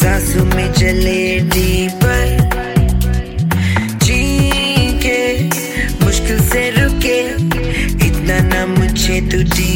सांसों में चले डीपर, जी के मुश्किल से रुके, इतना ना मुझे तू दी